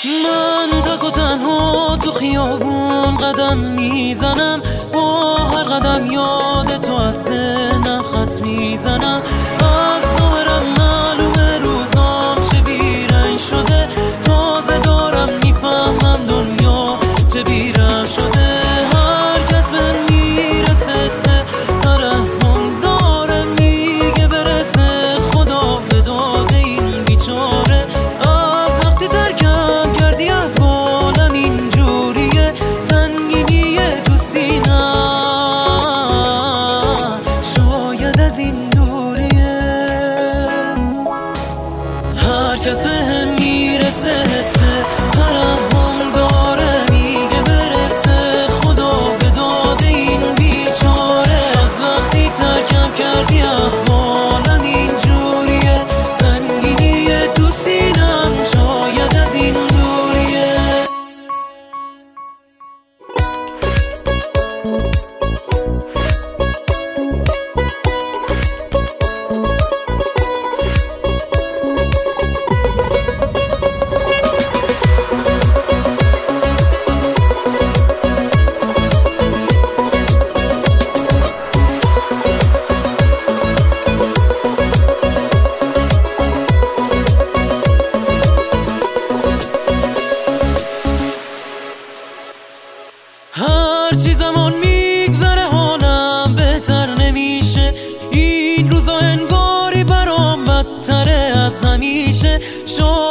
من تک و تنها تو خیابون قدم میزنم، با هر قدم یاد تو از ذهنم خط میزنم. از ظاهرم معلومه روزام چه بیرنگ شده، تازه دارم میفهمم دنیا چه بیرم شده. هر کس به میرسه سه ترحم داره، میگه برسه خدا به داد این بیچاره. از وقتی ترکم کردی احوالم اینجوریه، سنگینیه تو سینم شاید از این دوریه. هر کس به هم میرسه حسه ترحم داره، میگه برسه خدا به داد این بیچاره. از وقتی ترکم کردی احوالم اینجوریه، سنگینیه تو سینم شاید از این دوریه. هر چی زمان میگذره حالم بهتر نمیشه، این روزا انگاری برام بدتره از همیشه.